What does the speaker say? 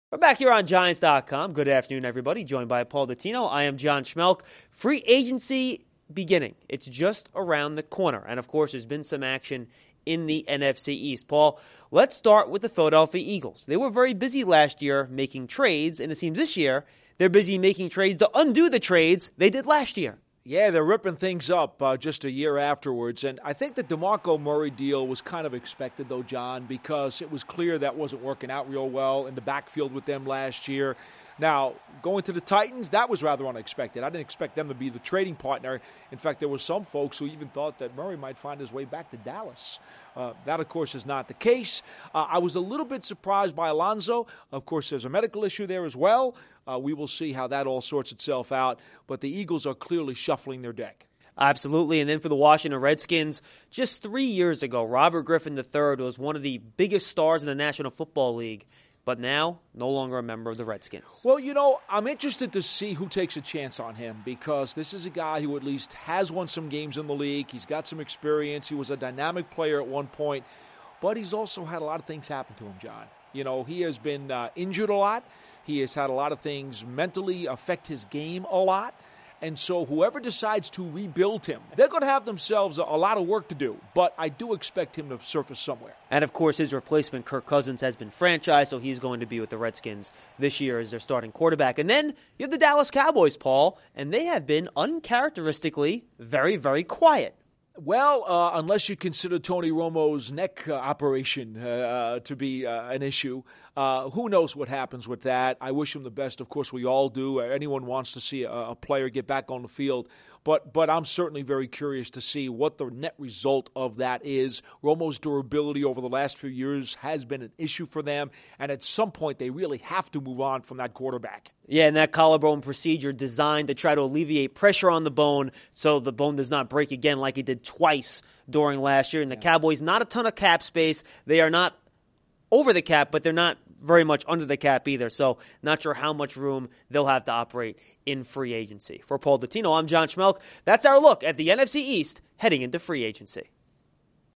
We're back here on Giants.com. Good afternoon, everybody. Joined by Paul Dottino. I am John Schmelk. Free agency beginning. It's just around the corner. And, of course, there's been some action in the NFC East. Paul, let's start with the Philadelphia Eagles. They were very busy last year making trades, and it seems this year they're busy making trades to undo the trades they did last year. Yeah, they're ripping things up just a year afterwards. And I think the DeMarco Murray deal was kind of expected, though, John, because it was clear that wasn't working out real well in the backfield with them last year. Now, going to the Titans, that was rather unexpected. I didn't expect them to be the trading partner. In fact, there were some folks who even thought that Murray might find his way back to Dallas. That, of course, is not the case. I was a little bit surprised by Alonso. Of course, there's a medical issue there as well. We will see how that all sorts itself out. But the Eagles are clearly shuffling their deck. Absolutely. And then for the Washington Redskins, just 3 years ago, Robert Griffin III was one of the biggest stars in the National Football League. But now, no longer a member of the Redskins. Well, I'm interested to see who takes a chance on him because this is a guy who at least has won some games in the league. He's got some experience. He was a dynamic player at one point, but he's also had a lot of things happen to him, John. He has been injured a lot. He has had a lot of things mentally affect his game a lot. And so whoever decides to rebuild him, they're going to have themselves a lot of work to do. But I do expect him to surface somewhere. And, of course, his replacement, Kirk Cousins, has been franchised, so he's going to be with the Redskins this year as their starting quarterback. And then you have the Dallas Cowboys, Paul, and they have been uncharacteristically very, very quiet. Well, unless you consider Tony Romo's neck operation to be an issue, who knows what happens with that. I wish him the best. Of course, we all do. Anyone wants to see a player get back on the field. But I'm certainly very curious to see what the net result of that is. Romo's durability over the last few years has been an issue for them, and at some point they really have to move on from that quarterback. Yeah, and that collarbone procedure designed to try to alleviate pressure on the bone so the bone does not break again like it did twice during last year. And the Cowboys, not a ton of cap space. They are not over the cap, but they're not very much under the cap either. So not sure how much room they'll have to operate in free agency. For Paul Dottino, I'm John Schmelk. That's our look at the NFC East heading into free agency.